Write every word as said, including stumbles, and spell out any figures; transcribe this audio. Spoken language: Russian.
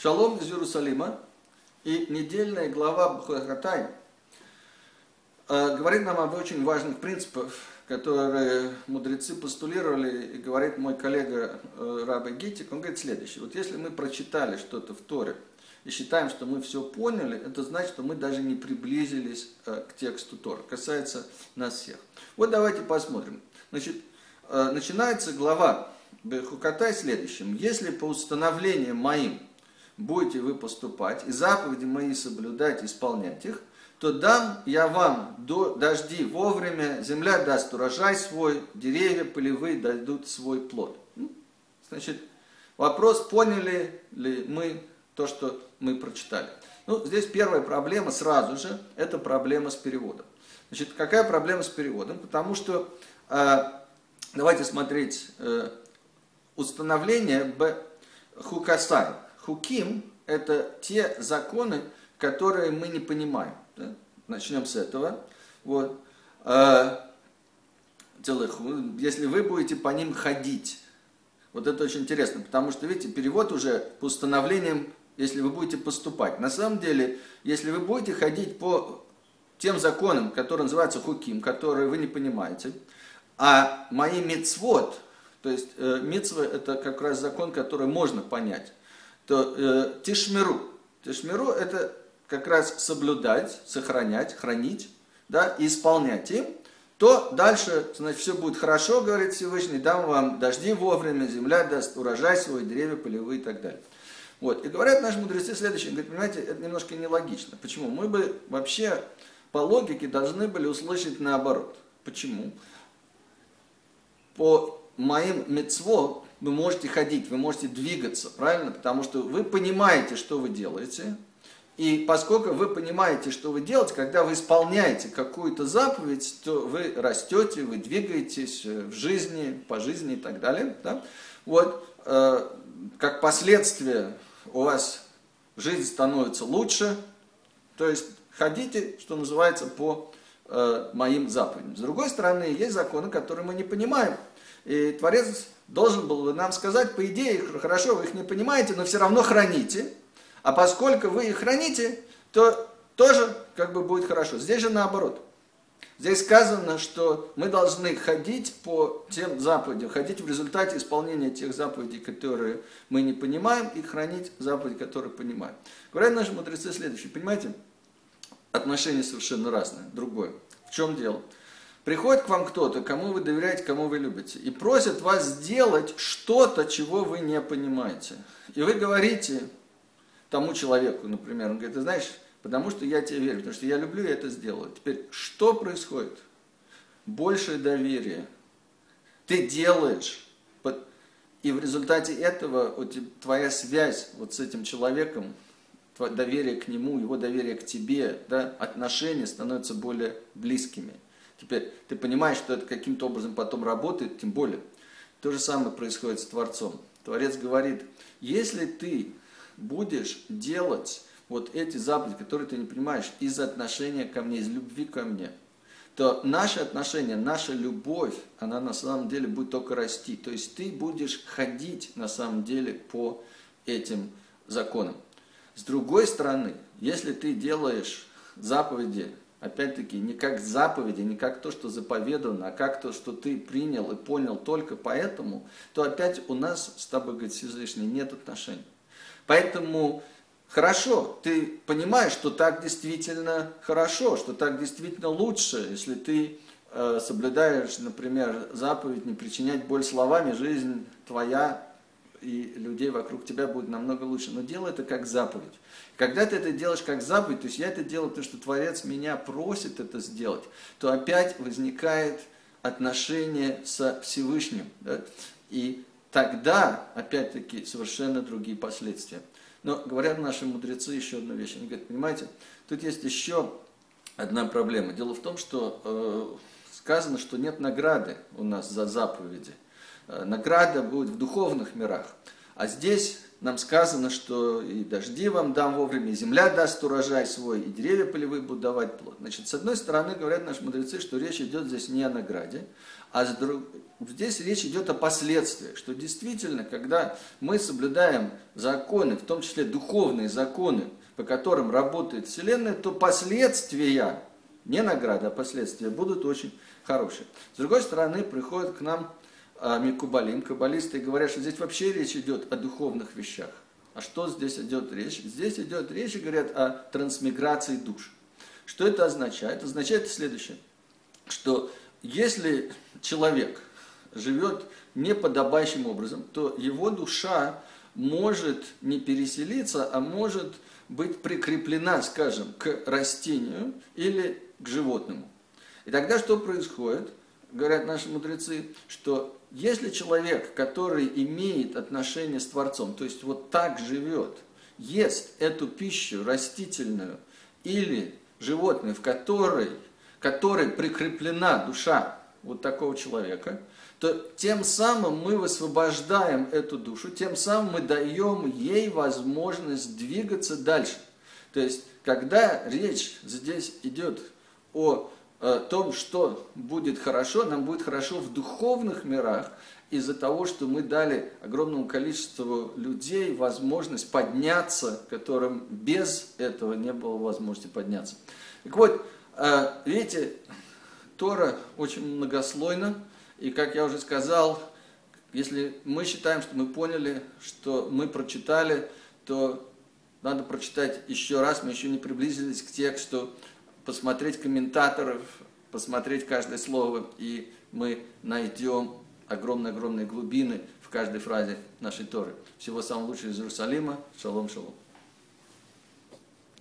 Шалом из Иерусалима. И недельная глава Бхухатай э, говорит нам об очень важных принципах, которые мудрецы постулировали, и говорит мой коллега э, Раби Гитик. Он говорит следующее. Вот если мы прочитали что-то в Торе и считаем, что мы все поняли, это значит, что мы даже не приблизились э, к тексту Торы. Касается нас всех. Вот давайте посмотрим. Значит, э, начинается глава Бхухатай следующим. Если по установлениям моим будете вы поступать, и заповеди мои соблюдать, исполнять их, то дам я вам до дожди вовремя, земля даст урожай свой, деревья полевые дадут свой плод. Значит, вопрос, поняли ли мы то, что мы прочитали. Ну, здесь первая проблема сразу же, это проблема с переводом. Значит, какая проблема с переводом? Потому что, э, давайте смотреть, э, установление Б. Хукасай. Хуким – это те законы, которые мы не понимаем. Да? Начнем с этого. Вот. Если вы будете по ним ходить. Вот это очень интересно, потому что, видите, перевод уже по установлениям, если вы будете поступать. На самом деле, если вы будете ходить по тем законам, которые называются хуким, которые вы не понимаете, а мои мицвот, то есть э, мицва – это как раз закон, который можно понять, то э, тишмиру. Тишмиру – это как раз соблюдать, сохранять, хранить, да, и исполнять им, то дальше, значит, все будет хорошо, говорит Всевышний, дам вам дожди вовремя, земля даст урожай свой, деревья полевые и так далее. Вот. И говорят наши мудрецы следующее, говорят, понимаете, это немножко нелогично. Почему? Мы бы вообще по логике должны были услышать наоборот. Почему? По моим мицвот вы можете ходить, вы можете двигаться, правильно? Потому что вы понимаете, что вы делаете. И поскольку вы понимаете, что вы делаете, когда вы исполняете какую-то заповедь, то вы растете, вы двигаетесь в жизни, по жизни и так далее. Да? Вот, э, как последствие у вас жизнь становится лучше. То есть ходите, что называется, по э, моим заповедям. С другой стороны, есть законы, которые мы не понимаем. И Творец должен был бы нам сказать, по идее, хорошо, вы их не понимаете, но все равно храните. А поскольку вы их храните, то тоже как бы будет хорошо. Здесь же наоборот. Здесь сказано, что мы должны ходить по тем заповедям, ходить в результате исполнения тех заповедей, которые мы не понимаем, и хранить заповеди, которые понимаем. Говорят наши мудрецы следующее. Понимаете, отношения совершенно разные, другое. В чем дело? Приходит к вам кто-то, кому вы доверяете, кому вы любите, и просит вас сделать что-то, чего вы не понимаете. И вы говорите тому человеку, например, он говорит, ты знаешь, потому что я тебе верю, потому что я люблю, я это сделаю. Теперь, что происходит? Большее доверие. Ты делаешь, и в результате этого вот, твоя связь вот с этим человеком, твое доверие к нему, его доверие к тебе, да, отношения становятся более близкими. Теперь ты понимаешь, что это каким-то образом потом работает, тем более. То же самое происходит с Творцом. Творец говорит, если ты будешь делать вот эти заповеди, которые ты не понимаешь, из отношения ко мне, из любви ко мне, то наши отношения, наша любовь, она на самом деле будет только расти. То есть ты будешь ходить на самом деле по этим законам. С другой стороны, если ты делаешь заповеди, опять-таки, не как заповеди, не как то, что заповедано, а как то, что ты принял и понял только поэтому, то опять у нас с тобой, говорит Всевышний, нет отношений. Поэтому хорошо, ты понимаешь, что так действительно хорошо, что так действительно лучше, если ты э, соблюдаешь, например, заповедь не причинять боль словами, жизнь твоя и людей вокруг тебя будет намного лучше. Но делай это как заповедь. Когда ты это делаешь как заповедь, то есть я это делаю, потому что Творец меня просит это сделать, то опять возникает отношение со Всевышним. Да? И тогда, опять-таки, совершенно другие последствия. Но говорят наши мудрецы еще одну вещь. Они говорят, понимаете, тут есть еще одна проблема. Дело в том, что э, сказано, что нет награды у нас за заповеди. Награда будет в духовных мирах. А здесь нам сказано, что и дожди вам дам вовремя, и земля даст урожай свой, и деревья полевые будут давать плод. Значит, с одной стороны, говорят наши мудрецы, что речь идет здесь не о награде, а с друг... здесь речь идет о последствиях, что действительно, когда мы соблюдаем законы, в том числе духовные законы, по которым работает Вселенная, то последствия, не награда, а последствия будут очень хорошие. С другой стороны, приходят к нам Микубалим, каббалисты, говорят, что здесь вообще речь идет о духовных вещах. А что здесь идет речь? Здесь идет речь, говорят, о трансмиграции душ. Что это означает? Это означает следующее, что если человек живет неподобающим образом, то его душа может не переселиться, а может быть прикреплена, скажем, к растению или к животному. И тогда что происходит? Говорят наши мудрецы, что если человек, который имеет отношение с Творцом, то есть вот так живет, ест эту пищу растительную или животную, в которой, которой прикреплена душа вот такого человека, то тем самым мы высвобождаем эту душу, тем самым мы даем ей возможность двигаться дальше. То есть, когда речь здесь идет о о том, что будет хорошо, нам будет хорошо в духовных мирах из-за того, что мы дали огромному количеству людей возможность подняться, которым без этого не было возможности подняться. Так вот, видите, Тора очень многослойна, и, как я уже сказал, если мы считаем, что мы поняли, что мы прочитали, то надо прочитать еще раз, мы еще не приблизились к тексту, посмотреть комментаторов, посмотреть каждое слово, и мы найдем огромные-огромные глубины в каждой фразе нашей Торы. Всего самого лучшего из Иерусалима. Шалом, шалом.